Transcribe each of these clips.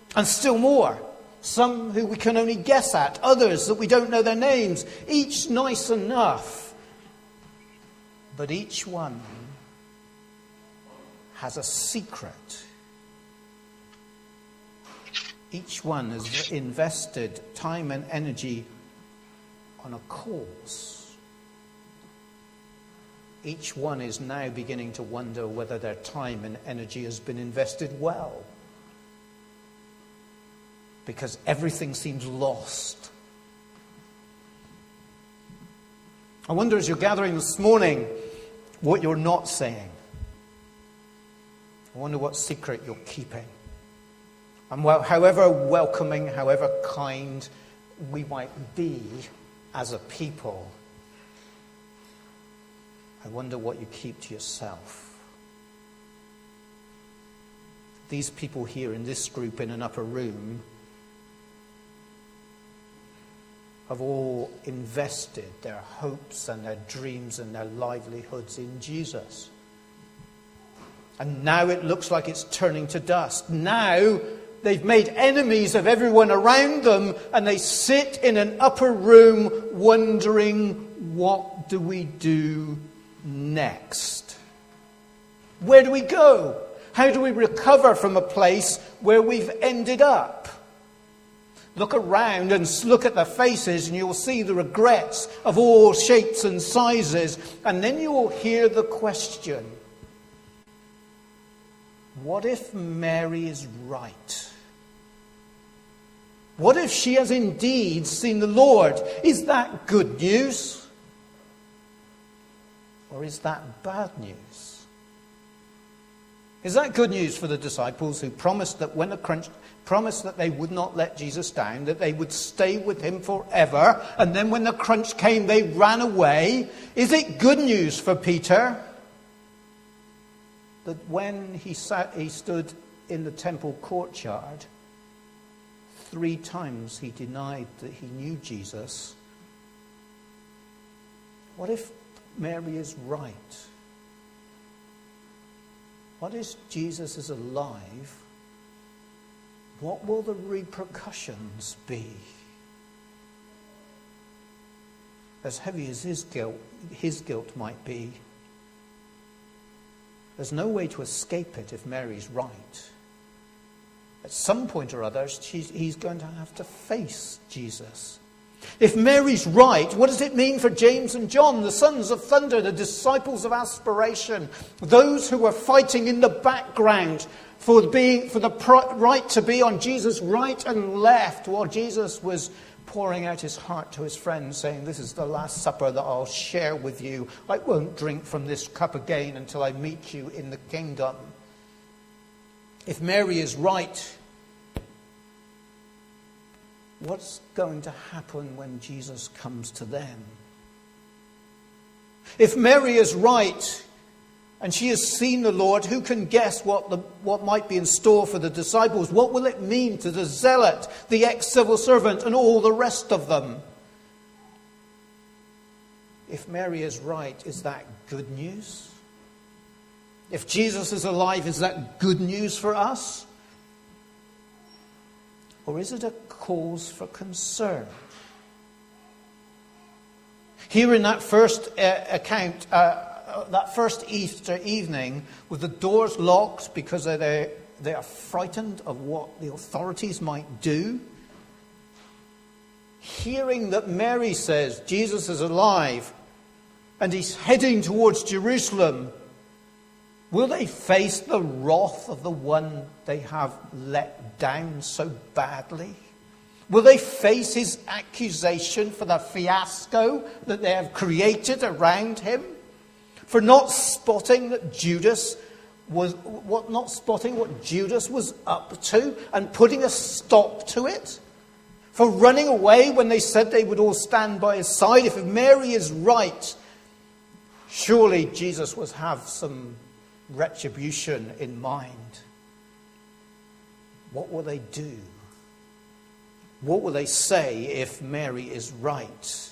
And still more, some who we can only guess at, others that we don't know their names, each nice enough. But each one has a secret. Each one has invested time and energy on a cause. Each one is now beginning to wonder whether their time and energy has been invested well. Because everything seems lost. I wonder as you're gathering this morning what you're not saying. I wonder what secret you're keeping. And however welcoming, however kind we might be as a people, I wonder what you keep to yourself. These people here in this group in an upper room have all invested their hopes and their dreams and their livelihoods in Jesus. And now it looks like it's turning to dust. Now they've made enemies of everyone around them, and they sit in an upper room wondering, what do we do next? Where do we go? How do we recover from a place where we've ended up? Look around and look at their faces, and you'll see the regrets of all shapes and sizes. And then you will hear the question, what if Mary is right? What if she has indeed seen the Lord? Is that good news? Or is that bad news? Is that good news for the disciples who promised that when the crunch promised that they would not let Jesus down, that they would stay with him forever, and then when the crunch came they ran away? Is it good news for Peter that when he stood in the temple courtyard, 3 times he denied that he knew Jesus? What if Mary is right? What if Jesus is alive? What will the repercussions be? As heavy as his guilt might be, there's no way to escape it if Mary's right. At some point or other, he's going to have to face Jesus. If Mary's right, what does it mean for James and John, the sons of thunder, the disciples of aspiration, those who were fighting in the background for the right to be on Jesus' right and left while Jesus was pouring out his heart to his friends, saying, this is the last supper that I'll share with you. I won't drink from this cup again until I meet you in the kingdom. If Mary is right, what's going to happen when Jesus comes to them? If Mary is right, and she has seen the Lord, who can guess what might be in store for the disciples? What will it mean to the zealot, the ex-civil servant, and all the rest of them? If Mary is right, is that good news? If Jesus is alive, is that good news for us? Or is it a cause for concern? Here in that first account, that first Easter evening, with the doors locked because they are frightened of what the authorities might do, hearing that Mary says Jesus is alive and he's heading towards Jerusalem, will they face the wrath of the one they have let down so badly? Will they face his accusation for the fiasco that they have created around him? For not spotting what Judas was up to and putting a stop to it? For running away when they said they would all stand by his side? If Mary is right, surely Jesus would have some retribution in mind. What will they do? What will they say if Mary is right?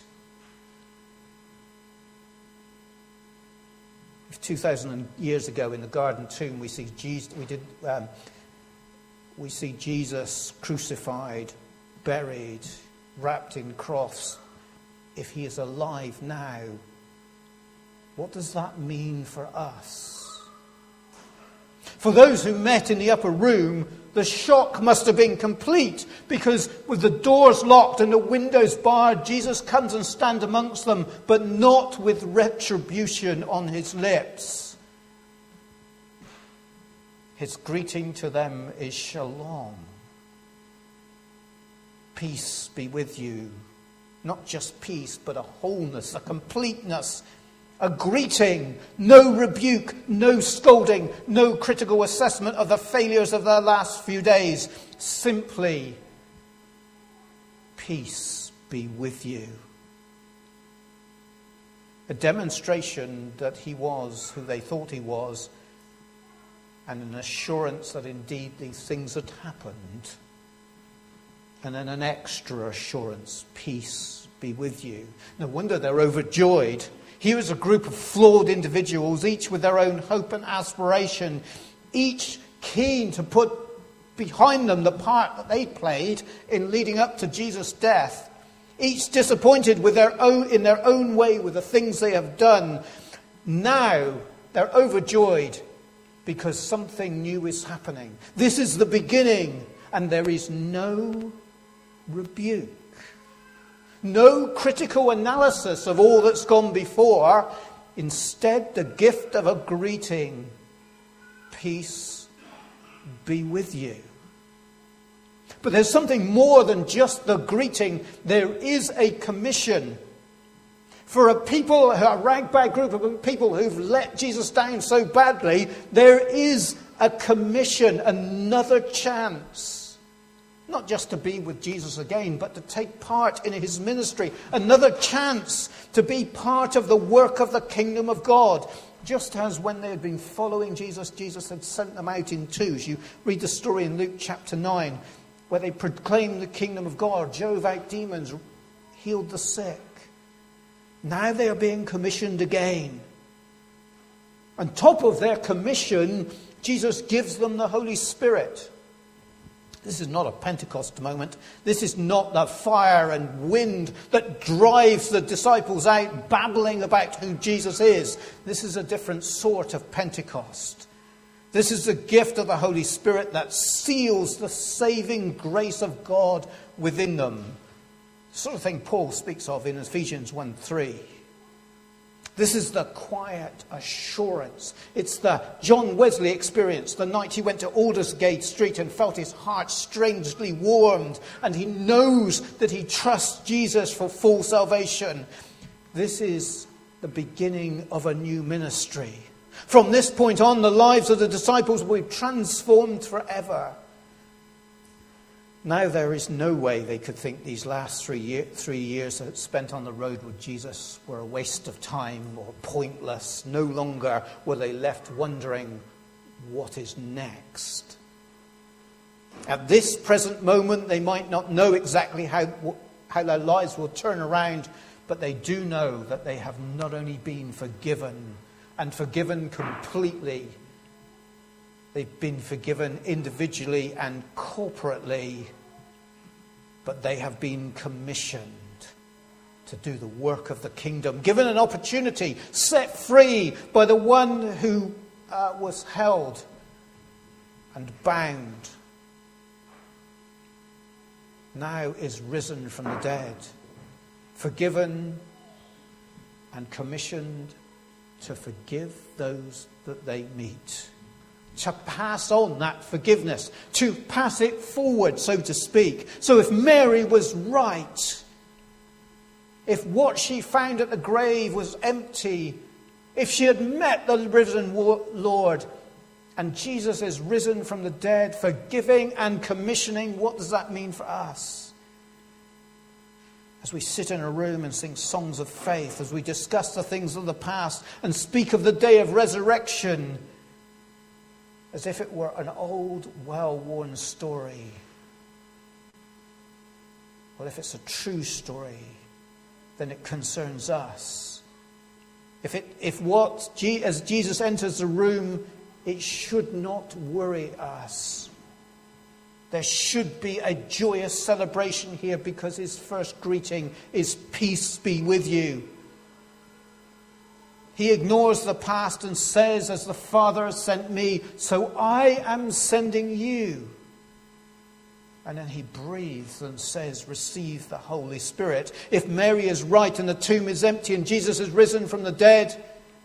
2,000 years ago in the Garden Tomb, we see Jesus. we see Jesus crucified, buried, wrapped in cloths. If he is alive now, what does that mean for us? For those who met in the upper room, the shock must have been complete, because with the doors locked and the windows barred, Jesus comes and stands amongst them, but not with retribution on his lips. His greeting to them is shalom. Peace be with you. Not just peace, but a wholeness, a completeness, a greeting, no rebuke, no scolding, no critical assessment of the failures of their last few days. Simply, peace be with you. A demonstration that he was who they thought he was, and an assurance that indeed these things had happened. And then an extra assurance, peace be with you. No wonder they're overjoyed. Here is a group of flawed individuals, each with their own hope and aspiration, each keen to put behind them the part that they played in leading up to Jesus' death, each disappointed with in their own way with the things they have done. Now they're overjoyed because something new is happening. This is the beginning, and there is no rebuke. No critical analysis of all that's gone before. Instead, the gift of a greeting. Peace be with you. But there's something more than just the greeting. There is a commission. For a ragbag group of people who've let Jesus down so badly, there is a commission, another chance. Not just to be with Jesus again, but to take part in his ministry. Another chance to be part of the work of the kingdom of God. Just as when they had been following Jesus, Jesus had sent them out in twos. You read the story in Luke chapter 9, where they proclaimed the kingdom of God, drove out demons, healed the sick. Now they are being commissioned again. On top of their commission, Jesus gives them the Holy Spirit. This is not a Pentecost moment. This is not the fire and wind that drives the disciples out babbling about who Jesus is. This is a different sort of Pentecost. This is the gift of the Holy Spirit that seals the saving grace of God within them. The sort of thing Paul speaks of in Ephesians 1:3. This is the quiet assurance. It's the John Wesley experience, the night he went to Aldersgate Street and felt his heart strangely warmed, and he knows that he trusts Jesus for full salvation. This is the beginning of a new ministry. From this point on, the lives of the disciples will be transformed forever. Now there is no way they could think these last 3 years spent on the road with Jesus were a waste of time or pointless. No longer were they left wondering what is next. At this present moment, they might not know exactly how their lives will turn around, but they do know that they have not only been forgiven and forgiven completely, they've been forgiven individually and corporately, but they have been commissioned to do the work of the kingdom, given an opportunity, set free by the one who was held and bound, now is risen from the dead, forgiven and commissioned to forgive those that they meet. To pass on that forgiveness, to pass it forward, so to speak. So if Mary was right, if what she found at the grave was empty, if she had met the risen Lord, and Jesus is risen from the dead, forgiving and commissioning, what does that mean for us? As we sit in a room and sing songs of faith, as we discuss the things of the past and speak of the day of resurrection, as if it were an old, well-worn story. Well, if it's a true story, then it concerns us. As Jesus enters the room, it should not worry us. There should be a joyous celebration here because his first greeting is peace be with you. He ignores the past and says, as the Father has sent me, so I am sending you. And then he breathes and says, receive the Holy Spirit. If Mary is right and the tomb is empty and Jesus is risen from the dead,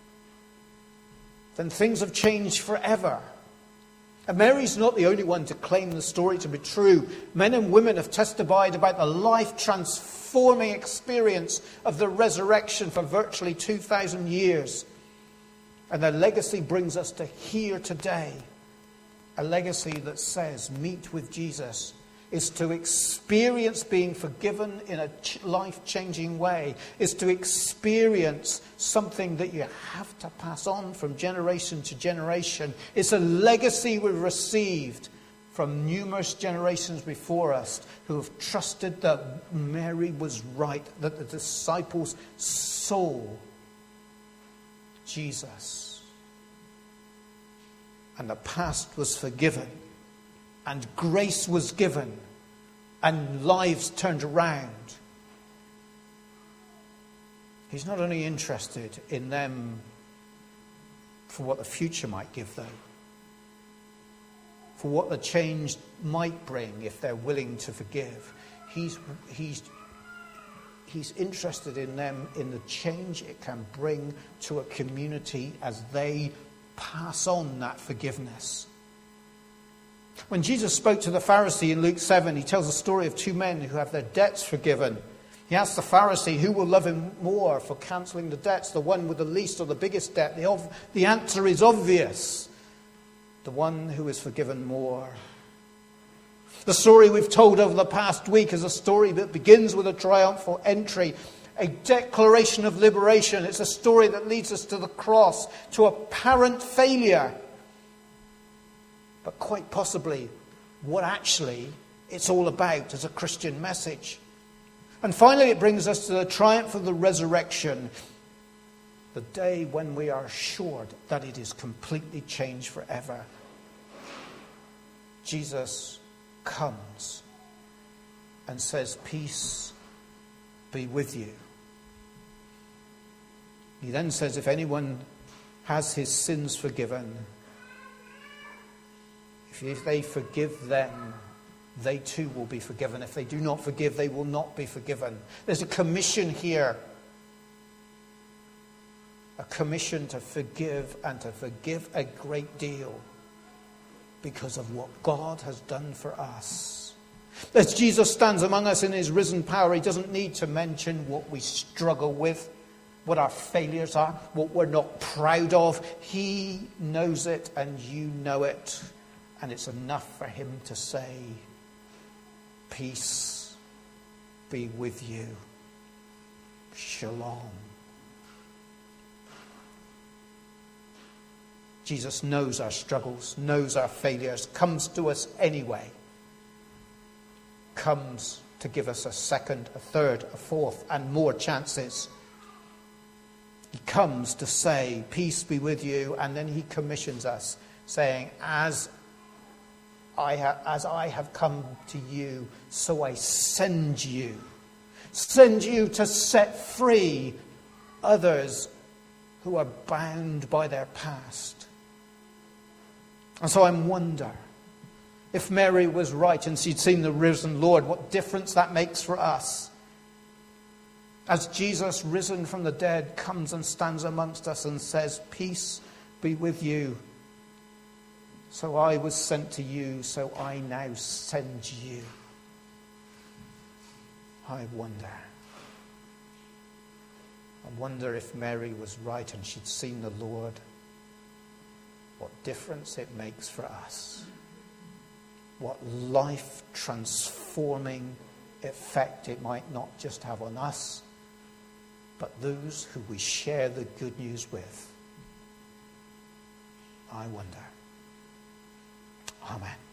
then things have changed forever. And Mary's not the only one to claim the story to be true. Men and women have testified about the life-transforming experience of the resurrection for virtually 2,000 years. And their legacy brings us to here today. A legacy that says, meet with Jesus is to experience being forgiven in a life-changing way, is to experience something that you have to pass on from generation to generation. It's a legacy we've received from numerous generations before us who have trusted that Mary was right, that the disciples saw Jesus. And the past was forgiven. And grace was given, and lives turned around. He's not only interested in them for what the future might give them, for what the change might bring if they're willing to forgive. He's interested in them in the change it can bring to a community as they pass on that forgiveness. When Jesus spoke to the Pharisee in Luke 7, he tells a story of two men who have their debts forgiven. He asks the Pharisee who will love him more for cancelling the debts, the one with the least or the biggest debt. The answer is obvious. The one who is forgiven more. The story we've told over the past week is a story that begins with a triumphal entry, a declaration of liberation. It's a story that leads us to the cross, to apparent failure. But quite possibly what actually it's all about as a Christian message. And finally it brings us to the triumph of the resurrection, the day when we are assured that it is completely changed forever. Jesus comes and says, peace be with you. He then says, if anyone has his sins forgiven, if they forgive them, they too will be forgiven. If they do not forgive, they will not be forgiven. There's a commission here. A commission to forgive, and to forgive a great deal because of what God has done for us. As Jesus stands among us in his risen power, he doesn't need to mention what we struggle with, what our failures are, what we're not proud of. He knows it and you know it. And it's enough for him to say, peace be with you. Shalom. Jesus knows our struggles, knows our failures, comes to us anyway. Comes to give us a second, a third, a fourth, and more chances. He comes to say, peace be with you, and then he commissions us, saying, as I have come to you, so I send you. Send you to set free others who are bound by their past. And so I wonder, if Mary was right and she'd seen the risen Lord, what difference that makes for us. As Jesus, risen from the dead, comes and stands amongst us and says, peace be with you. So I was sent to you, so I now send you. I wonder if Mary was right and she'd seen the Lord, what difference it makes for us. What life-transforming effect it might not just have on us, but those who we share the good news with. I wonder. Amen.